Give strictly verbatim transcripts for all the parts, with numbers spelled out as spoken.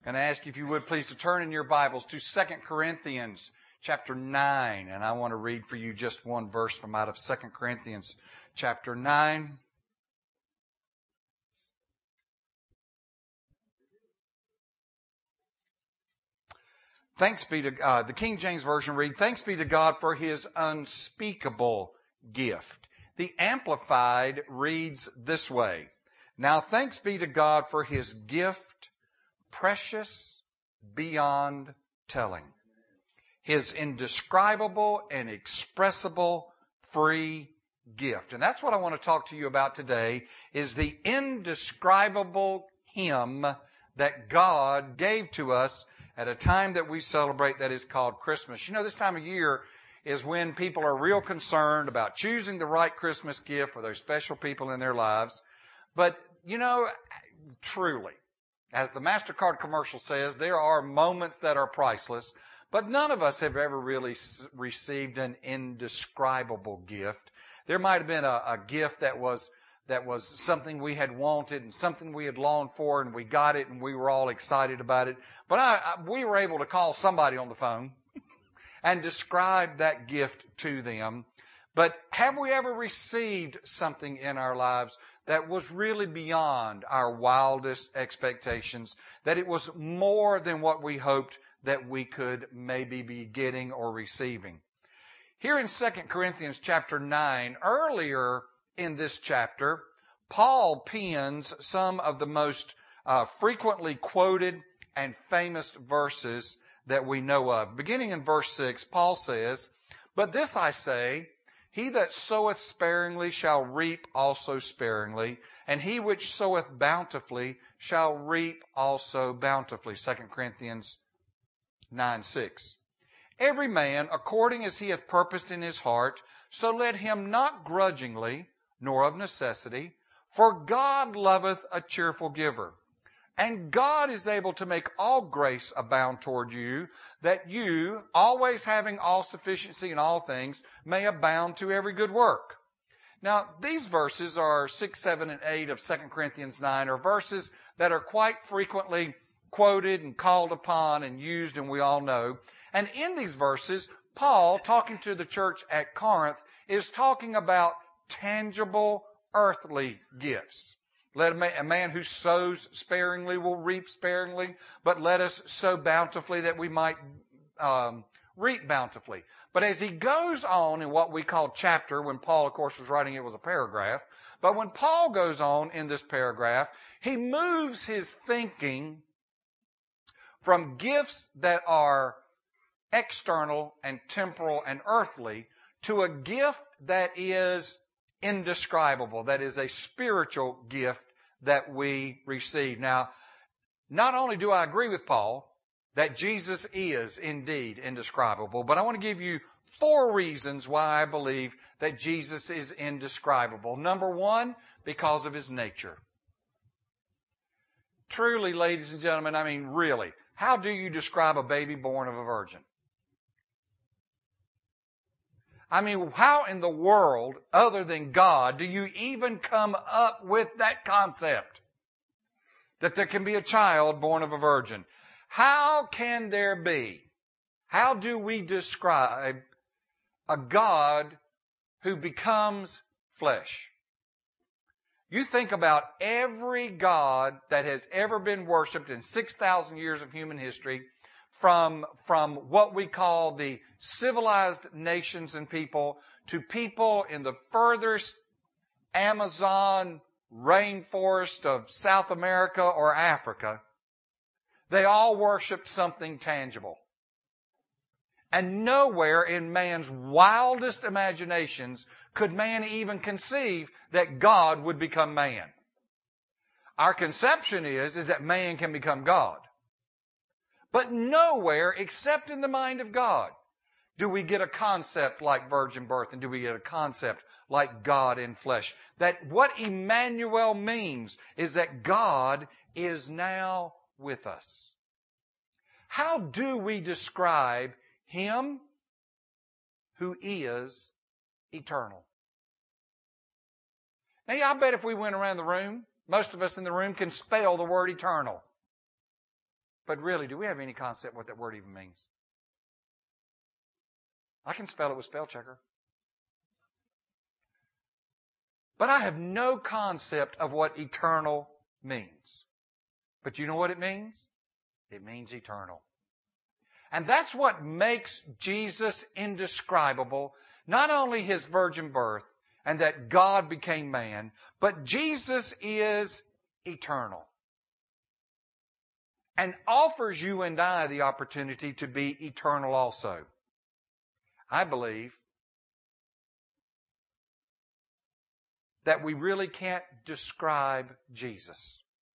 And I ask you if you would please to turn in your Bibles to Second Corinthians chapter nine. And I want to read for you just one verse from out of Second Corinthians chapter nine. Thanks be to God. The King James Version read, "Thanks be to God for His unspeakable gift." The Amplified reads this way, "Now thanks be to God for His gift, precious beyond telling. His indescribable and expressible free gift." And that's what I want to talk to you about today, is the indescribable hymn that God gave to us at a time that we celebrate that is called Christmas. You know, this time of year is when people are real concerned about choosing the right Christmas gift for those special people in their lives. But, you know, truly, as the MasterCard commercial says, there are moments that are priceless, but none of us have ever really received an indescribable gift. There might have been a, a gift that was that was something we had wanted and something we had longed for, and we got it and we were all excited about it. But I, I, we were able to call somebody on the phone and describe that gift to them. But have we ever received something in our lives that was really beyond our wildest expectations, that it was more than what we hoped that we could maybe be getting or receiving? Here in Second Corinthians chapter nine, earlier in this chapter, Paul pens some of the most uh, frequently quoted and famous verses that we know of. Beginning in verse six, Paul says, "But this I say, he that soweth sparingly shall reap also sparingly, and he which soweth bountifully shall reap also bountifully." Second Corinthians nine six. "Every man according as he hath purposed in his heart, so let him not grudgingly, nor of necessity, for God loveth a cheerful giver. And God is able to make all grace abound toward you, that you, always having all sufficiency in all things, may abound to every good work." Now, these verses are six, seven, and eight of Second Corinthians nine are verses that are quite frequently quoted and called upon and used, and we all know. And in these verses, Paul, talking to the church at Corinth, is talking about tangible earthly gifts. Let a man, a man who sows sparingly will reap sparingly, but let us sow bountifully that we might um, reap bountifully. But as he goes on in what we call chapter, when Paul, of course, was writing it was a paragraph, but when Paul goes on in this paragraph, he moves his thinking from gifts that are external and temporal and earthly to a gift that is indescribable, that is a spiritual gift that we receive. Now, not only do I agree with Paul that Jesus is indeed indescribable, but I want to give you four reasons why I believe that Jesus is indescribable. Number one, because of His nature. Truly, ladies and gentlemen, I mean really, how do you describe a baby born of a virgin? I mean, how in the world, other than God, do you even come up with that concept? That there can be a child born of a virgin. How can there be? How do we describe a God who becomes flesh? You think about every God that has ever been worshipped in six thousand years of human history, From, from what we call the civilized nations and people to people in the furthest Amazon rainforest of South America or Africa. They all worshiped something tangible. And nowhere in man's wildest imaginations could man even conceive that God would become man. Our conception is, is that man can become God. But nowhere except in the mind of God do we get a concept like virgin birth, and do we get a concept like God in flesh. That what Emmanuel means is that God is now with us. How do we describe Him who is eternal? Now, I bet if we went around the room, most of us in the room can spell the word eternal. But really, do we have any concept what that word even means? I can spell it with spell checker. But I have no concept of what eternal means. But you know what it means? It means eternal. And that's what makes Jesus indescribable. Not only His virgin birth and that God became man, but Jesus is eternal. And offers you and I the opportunity to be eternal also. I believe that we really can't describe Jesus.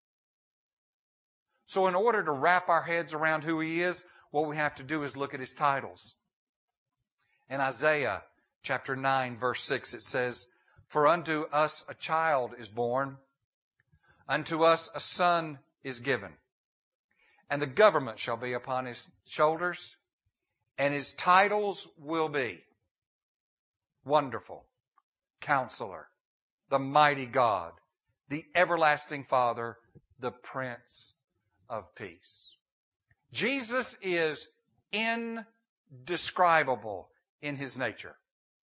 So in order to wrap our heads around who He is, what we have to do is look at His titles. In Isaiah chapter nine, verse six, it says, "For unto us a child is born, unto us a son is given, and the government shall be upon His shoulders, and His titles will be Wonderful, Counselor, the Mighty God, the Everlasting Father, the Prince of Peace." Jesus is indescribable in His nature.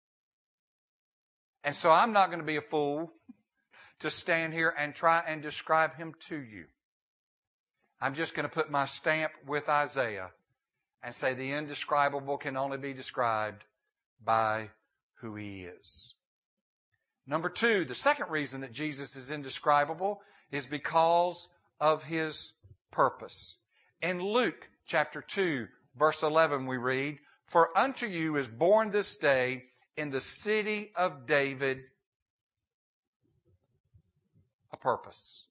And so I'm not going to be a fool to stand here and try and describe Him to you. I'm just going to put my stamp with Isaiah and say the indescribable can only be described by who He is. Number two, the second reason that Jesus is indescribable is because of His purpose. In Luke chapter two, verse eleven, we read, "For unto you is born this day in the city of David a purpose,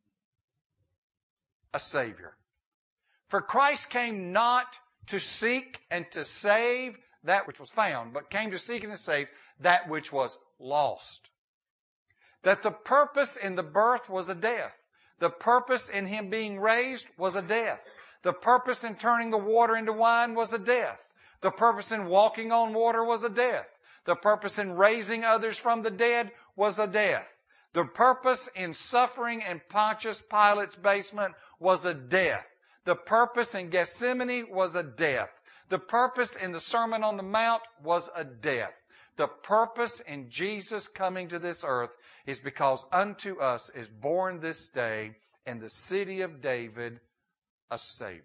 a Savior. For Christ came not to seek and to save that which was found, but came to seek and to save that which was lost." That the purpose in the birth was a death. The purpose in Him being raised was a death. The purpose in turning the water into wine was a death. The purpose in walking on water was a death. The purpose in raising others from the dead was a death. The purpose in suffering in Pontius Pilate's basement was a death. The purpose in Gethsemane was a death. The purpose in the Sermon on the Mount was a death. The purpose in Jesus coming to this earth is because unto us is born this day in the city of David a Savior.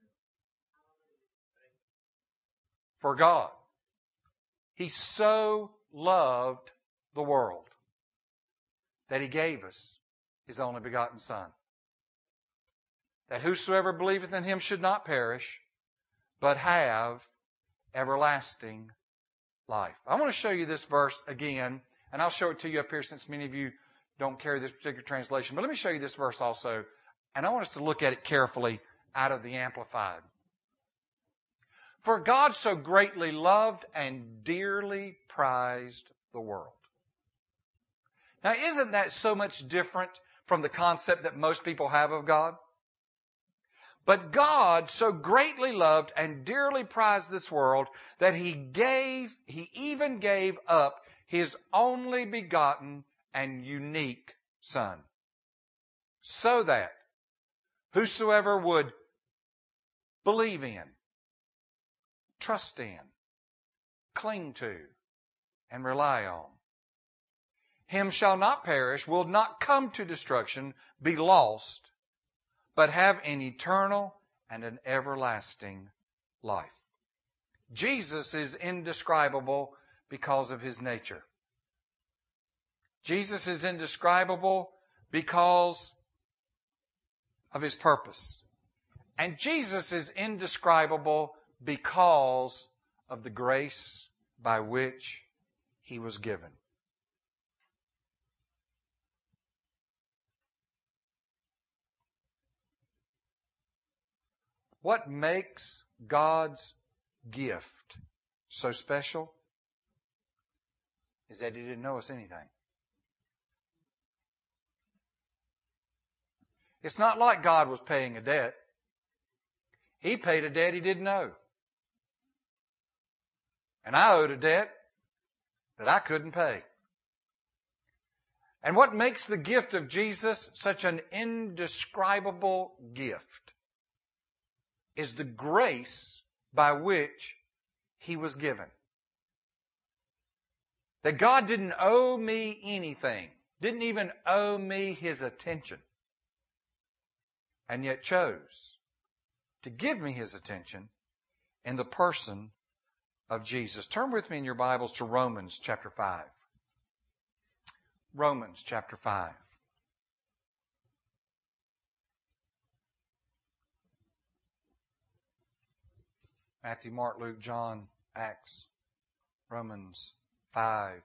For God, He so loved the world that He gave us His only begotten Son, that whosoever believeth in Him should not perish, but have everlasting life. I want to show you this verse again, and I'll show it to you up here since many of you don't carry this particular translation. But let me show you this verse also, and I want us to look at it carefully out of the Amplified. "For God so greatly loved and dearly prized the world." Now, isn't that so much different from the concept that most people have of God? But God so greatly loved and dearly prized this world that He gave, He even gave up His only begotten and unique Son, so that whosoever would believe in, trust in, cling to, and rely on Him shall not perish, will not come to destruction, be lost, but have an eternal and an everlasting life. Jesus is indescribable because of His nature. Jesus is indescribable because of His purpose. And Jesus is indescribable because of the grace by which He was given. What makes God's gift so special is that He didn't know us anything. It's not like God was paying a debt. He paid a debt He didn't know. And I owed a debt that I couldn't pay. And what makes the gift of Jesus such an indescribable gift is the grace by which He was given. That God didn't owe me anything, didn't even owe me His attention, and yet chose to give me His attention in the person of Jesus. Turn with me in your Bibles to Romans chapter five. Romans chapter five. Matthew, Mark, Luke, John, Acts, Romans five.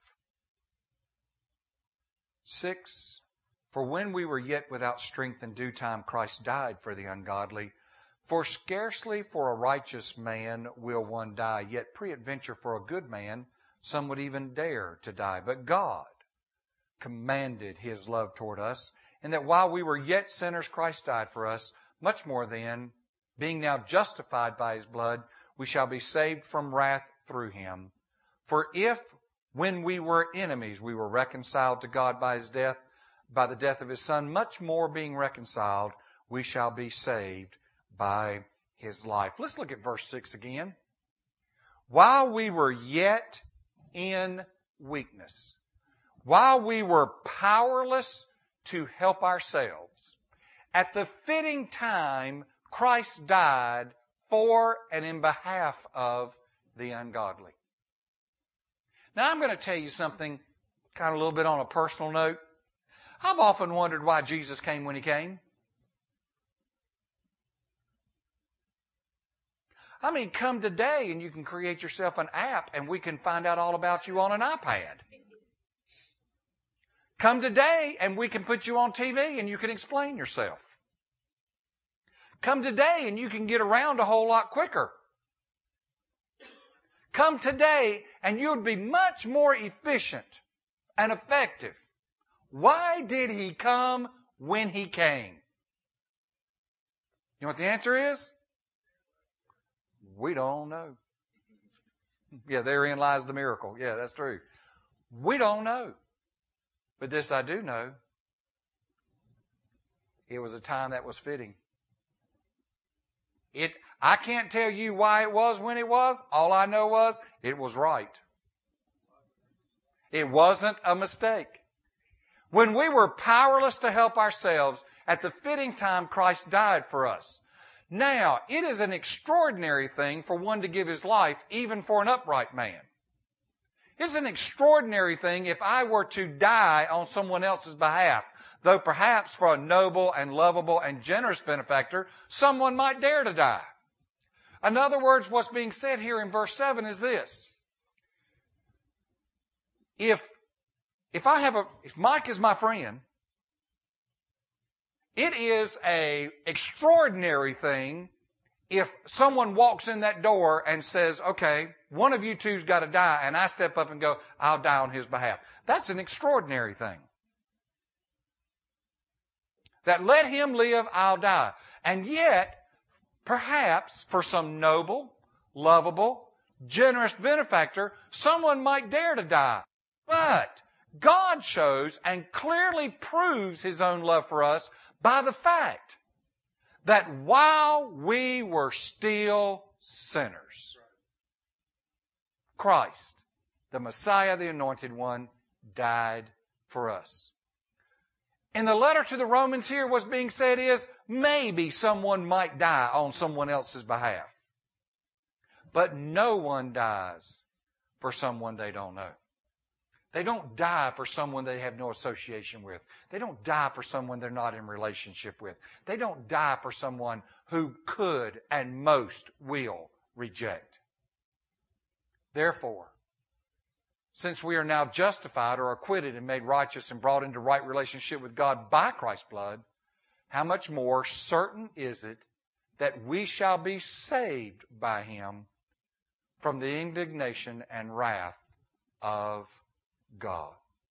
six. For when we were yet without strength in due time, Christ died for the ungodly. For scarcely for a righteous man will one die, yet peradventure for a good man some would even dare to die. But God commanded His love toward us, and that while we were yet sinners, Christ died for us. Much more then, being now justified by His blood, we shall be saved from wrath through Him. For if, when we were enemies, we were reconciled to God by His death, by the death of His Son, much more being reconciled, we shall be saved by His life. Let's look at verse six again. While we were yet in weakness, while we were powerless to help ourselves, at the fitting time, Christ died for and in behalf of the ungodly. Now I'm going to tell you something kind of a little bit on a personal note. I've often wondered why Jesus came when He came. I mean, come today and you can create yourself an app and we can find out all about you on an iPad. Come today and we can put you on T V and you can explain yourself. Come today and you can get around a whole lot quicker. Come today and you would be much more efficient and effective. Why did He come when He came? You know what the answer is? We don't know. Yeah, therein lies the miracle. Yeah, that's true. We don't know. But this I do know. It was a time that was fitting. It, I can't tell you why it was when it was. All I know was it was right. It wasn't a mistake. When we were powerless to help ourselves, at the fitting time, Christ died for us. Now, it is an extraordinary thing for one to give his life, even for an upright man. It's an extraordinary thing if I were to die on someone else's behalf, though perhaps for a noble and lovable and generous benefactor, someone might dare to die. In other words, what's being said here in verse seven is this. If, if I have a, if Mike is my friend, it is a extraordinary thing if someone walks in that door and says, okay, one of you two's got to die, and I step up and go, I'll die on his behalf. That's an extraordinary thing. That let him live, I'll die. And yet, perhaps for some noble, lovable, generous benefactor, someone might dare to die. But God shows and clearly proves His own love for us by the fact that while we were still sinners, Christ, the Messiah, the Anointed One, died for us. And the letter to the Romans here, what's being said is, maybe someone might die on someone else's behalf. But no one dies for someone they don't know. They don't die for someone they have no association with. They don't die for someone they're not in relationship with. They don't die for someone who could and most will reject. Therefore, since we are now justified or acquitted and made righteous and brought into right relationship with God by Christ's blood, how much more certain is it that we shall be saved by Him from the indignation and wrath of God.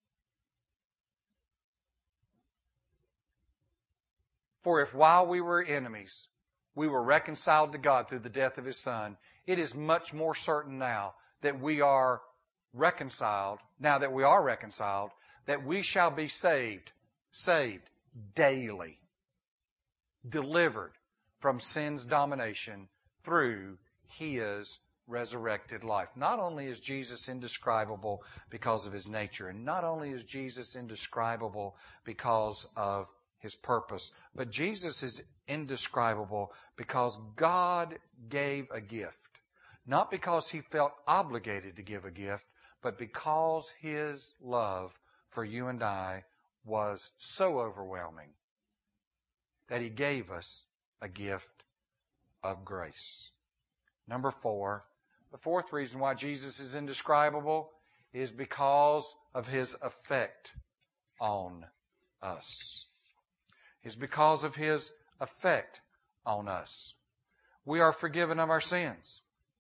For if while we were enemies, we were reconciled to God through the death of His Son, it is much more certain now that we are reconciled, now that we are reconciled, that we shall be saved, saved daily, delivered from sin's domination through His resurrected life. Not only is Jesus indescribable because of His nature, and not only is Jesus indescribable because of His purpose, but Jesus is indescribable because God gave a gift. Not because He felt obligated to give a gift, but because His love for you and I was so overwhelming that He gave us a gift of grace. Number four, the fourth reason why Jesus is indescribable is because of His effect on us. Is because of His effect on us. We are forgiven of our sins.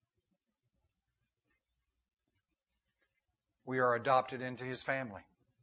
We are adopted into His family.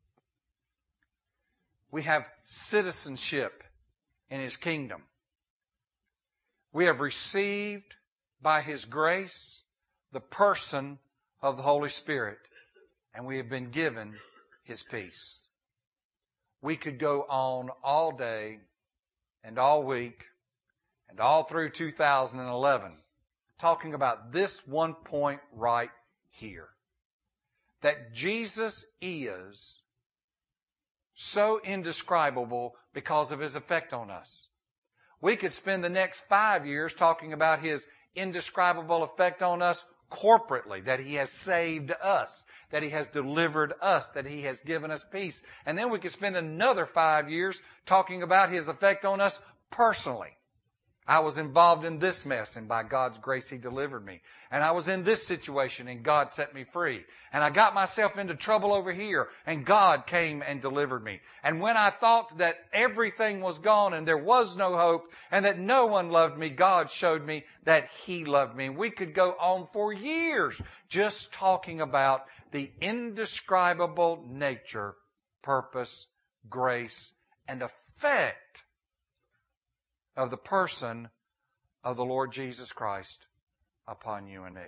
We have citizenship in His kingdom. We have received by His grace the person of the Holy Spirit, and we have been given His peace. We could go on all day and all week and all through two thousand eleven talking about this one point right here. That Jesus is so indescribable because of His effect on us. We could spend the next five years talking about His indescribable effect on us corporately, that He has saved us, that He has delivered us, that He has given us peace. And then we could spend another five years talking about His effect on us personally. I was involved in this mess, and by God's grace He delivered me. And I was in this situation, and God set me free. And I got myself into trouble over here, and God came and delivered me. And when I thought that everything was gone and there was no hope and that no one loved me, God showed me that He loved me. And we could go on for years just talking about the indescribable nature, purpose, grace, and effect of the person of the Lord Jesus Christ upon you and me.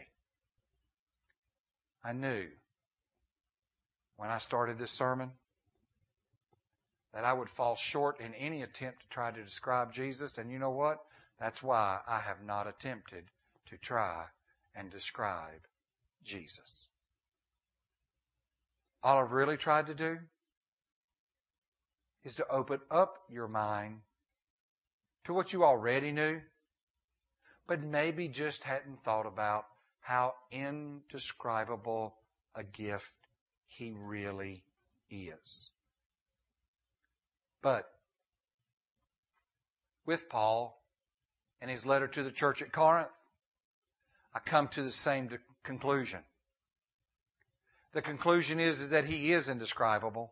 I knew when I started this sermon that I would fall short in any attempt to try to describe Jesus, and you know what? That's why I have not attempted to try and describe Jesus. All I've really tried to do is to open up your mind to what you already knew, but maybe just hadn't thought about how indescribable a gift He really is. But with Paul and his letter to the church at Corinth, I come to the same conclusion. The conclusion is, is that He is indescribable.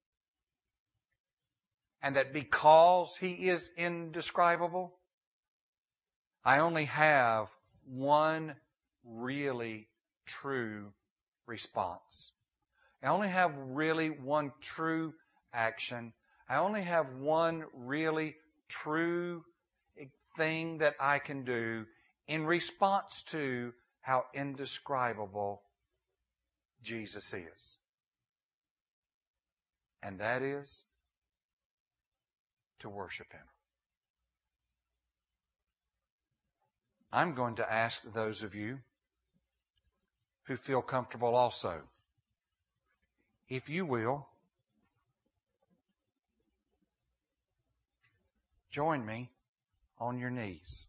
And that because He is indescribable, I only have one really true response. I only have really one true action. I only have one really true thing that I can do in response to how indescribable Jesus is. And that is to worship Him. I'm going to ask those of you who feel comfortable also, if you will, join me on your knees.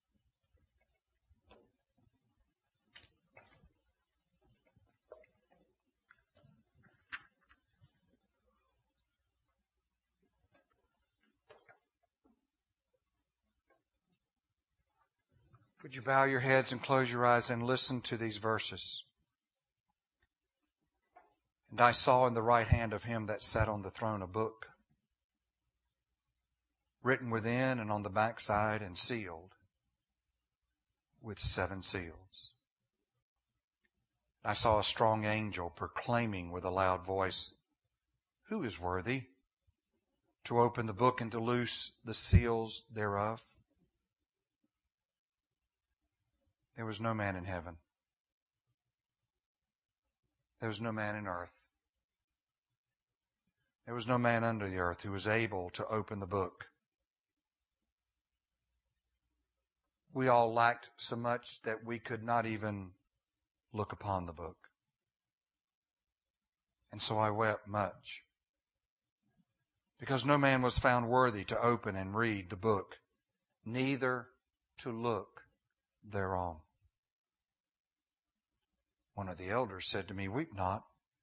Would you bow your heads and close your eyes and listen to these verses? And I saw in the right hand of Him that sat on the throne a book, written within and on the backside and sealed with seven seals. I saw a strong angel proclaiming with a loud voice, "Who is worthy to open the book and to loose the seals thereof?" There was no man in heaven. There was no man in earth. There was no man under the earth who was able to open the book we all lacked so much that we could not even look upon the book. And so I wept much, because no man was found worthy to open and read the book, neither to look thereon. One of the elders said to me, "Weep not.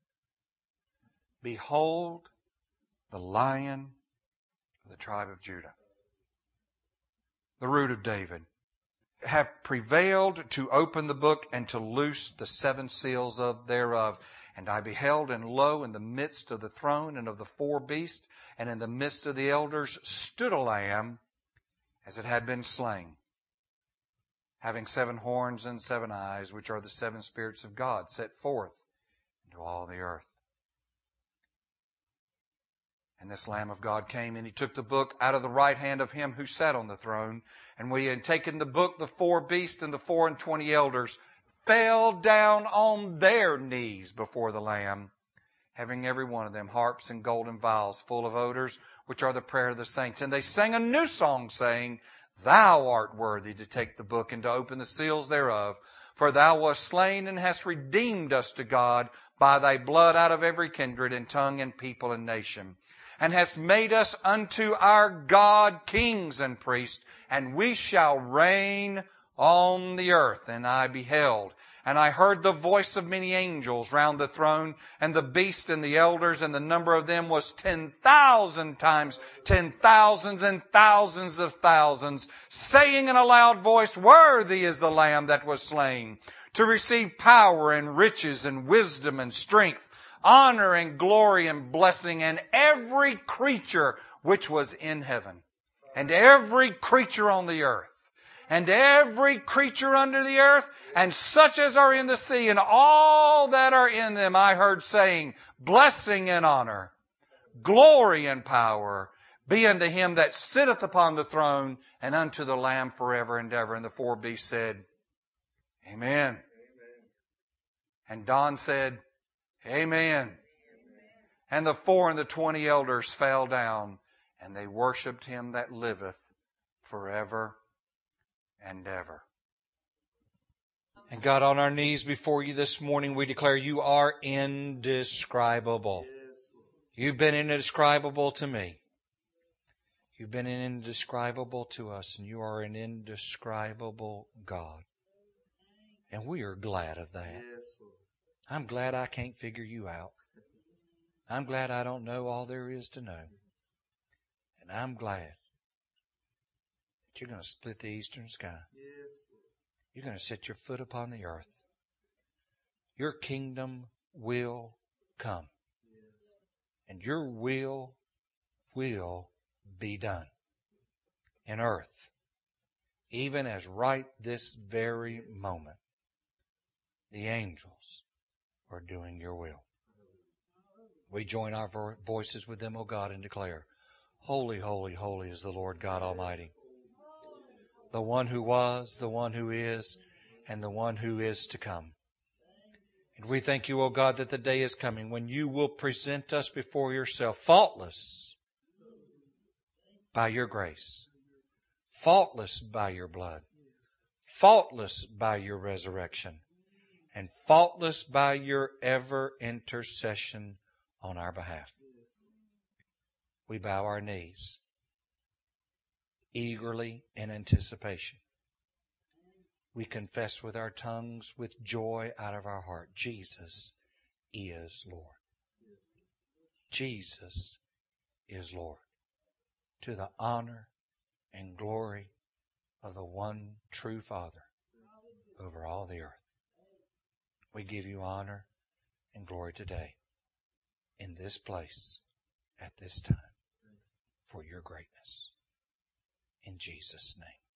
Behold, the Lion of the tribe of Judah, the root of David, have prevailed to open the book and to loose the seven seals of thereof. And I beheld, and lo, in the midst of the throne and of the four beasts, and in the midst of the elders, stood a lamb, as it had been slain, having seven horns and seven eyes, which are the seven spirits of God, set forth into all the earth. And this Lamb of God came, and He took the book out of the right hand of Him who sat on the throne. And when He had taken the book, the four beasts and the four and twenty elders fell down on their knees before the Lamb, having every one of them harps and golden vials full of odors, which are the prayer of the saints. And they sang a new song, saying, Thou art worthy to take the book and to open the seals thereof. For Thou wast slain and hast redeemed us to God by Thy blood out of every kindred and tongue and people and nation. And hast made us unto our God kings and priests, and we shall reign on the earth. And I beheld, and I heard the voice of many angels round the throne, and the beast and the elders, and the number of them was ten thousand times ten thousands and thousands of thousands, saying in a loud voice, Worthy is the Lamb that was slain, to receive power and riches and wisdom and strength, honor and glory and blessing. And every creature which was in heaven, and every creature on the earth, and every creature under the earth, and such as are in the sea, and all that are in them, I heard saying, Blessing and honor, glory and power be unto Him that sitteth upon the throne, and unto the Lamb forever and ever. And the four beasts said, Amen. Amen. And Don said, Amen. Amen. And the four and the twenty elders fell down, and they worshipped Him that liveth forever and ever. And God, on our knees before You this morning, we declare You are indescribable. You've been indescribable to me. You've been indescribable to us, and You are an indescribable God. And we are glad of that. I'm glad I can't figure You out. I'm glad I don't know all there is to know. And I'm glad that You're going to split the eastern sky. You're going to set Your foot upon the earth. Your kingdom will come. And Your will will be done in earth, even as right this very moment the angels are doing Your will. We join our vo- voices with them, O God, and declare, Holy, holy, holy is the Lord God Almighty, the one who was, the one who is, and the one who is to come. And we thank You, O God, that the day is coming when You will present us before Yourself, faultless by Your grace, faultless by Your blood, faultless by Your resurrection, and faultless by Your ever intercession on our behalf. We bow our knees eagerly in anticipation. We confess with our tongues, with joy out of our heart, Jesus is Lord. Jesus is Lord. To the honor and glory of the one true Father over all the earth. We give You honor and glory today, in this place, at this time, for Your greatness. In Jesus' name.